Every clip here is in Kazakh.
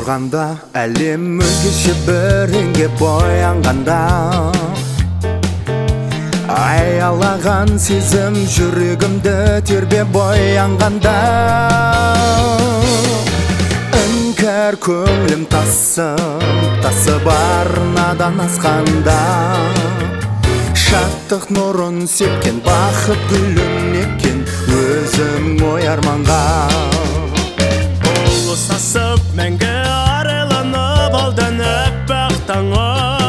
тұрғанда, әлем өзгеше бірінге боянғанда, аялаған сезім жүрегімді тербеп боянғанда, іңкәр көңілім тасып арнадан асқанда, шаттық нұрын сепкен бақыт гүлін еккен өзім ой арманға. Ұлыстасып мәңгі арайланып алдын әппақ таңы,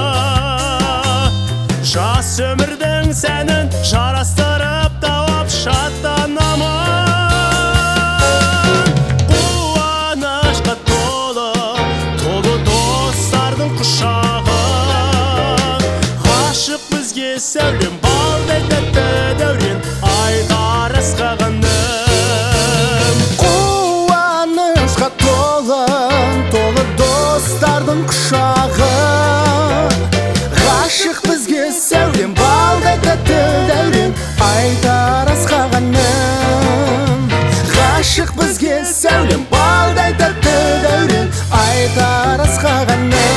жас өмірдің сәнін жарастырып тауып шаттанамын. Қуанышқа толы достардың құшағы, ғашық бізге сәулем балдай тәтті дәурен айтар асқағаным. Қуанышқа толы достардың құшағы, ғашық бізге сәулем балдай тәтті дәурен айтар асқағаным. Ғашық бізге сәулем балдай тәтті дәурен айтар асқағаным.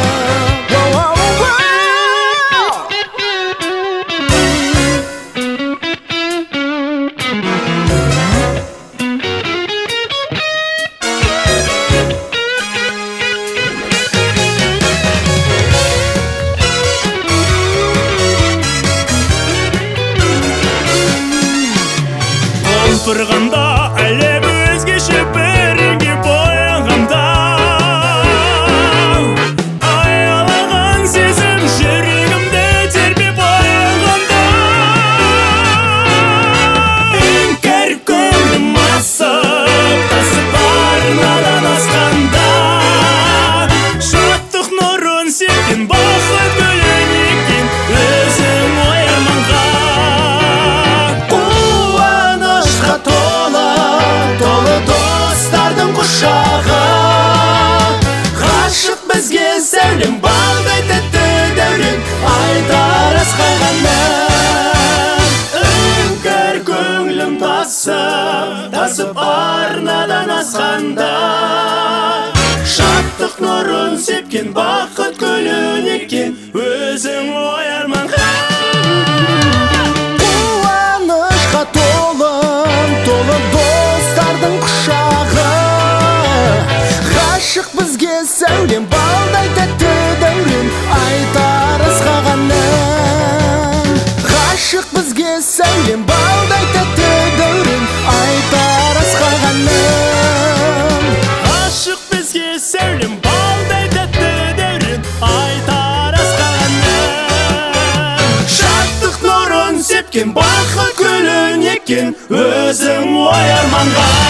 Тұрғанда әлем өзгеше бірге боянғанда, аялаған сезім жүрегімді тербеп боянғанда, іңкәр көңілім тасып арнадан асқанда, шаттық нұрын сепкен бақыт гүлін еккен өзім ой арманға. Достардың құшағы, ғашық бізге сәулем балдай тәтті дәурен айтар асқағаным. Іңкәр көңілім тасып арнадан асқанда, шаттық нұрын сепкен бақыт гүлін еккен өзің ой арманға. Қуанышқа толы достардың құшағы, ғашық бізге сәулем балдай тәтті дәурен айтар асқағаным. Ғашық бізге сәулем балдай тәтті дәурен айтар асқағаным. Ғашық бізге сәулем балдай тәтті дәурен айтар асқағаным. Шаттық нұрын сепкен бақыт гүлін еккен өзің ой арманға.